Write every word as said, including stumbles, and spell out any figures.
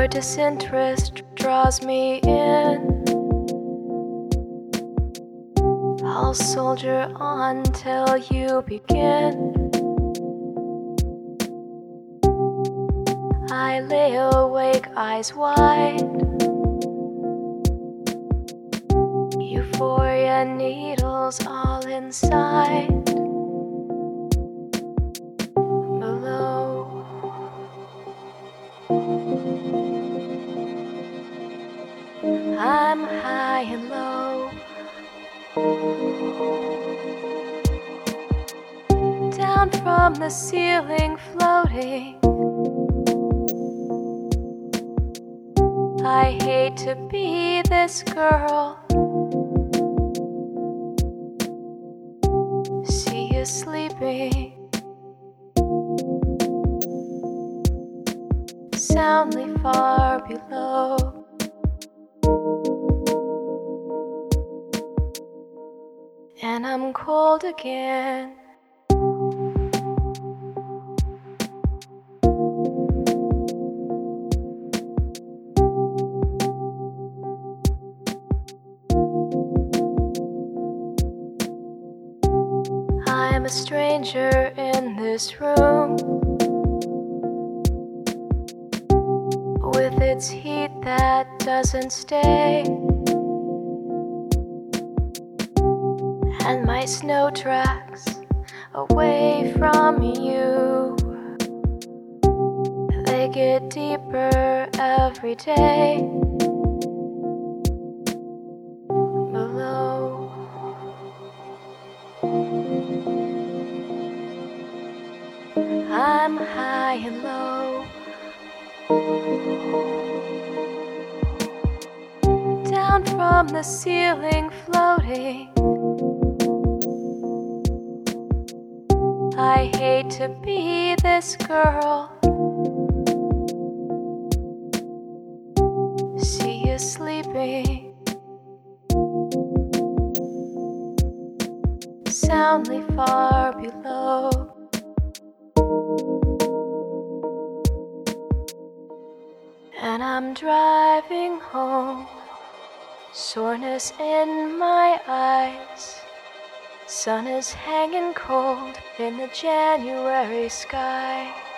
Your disinterest draws me in. I'll soldier on till you begin. I lay awake, eyes wide. Euphoria needles all inside. Below, I'm high and low. Down from the ceiling floating. I hate to be this girl. See you sleeping soundly far below. And I'm cold again. I'm a stranger in this room, with its heat that doesn't stay, and my snow tracks away from you. They get deeper every day. Below, I'm high and low. Down from the ceiling floating. I hate to be this girl. See you sleeping soundly far below. And I'm driving home, soreness in my eyes. Sun is hanging cold in the January sky.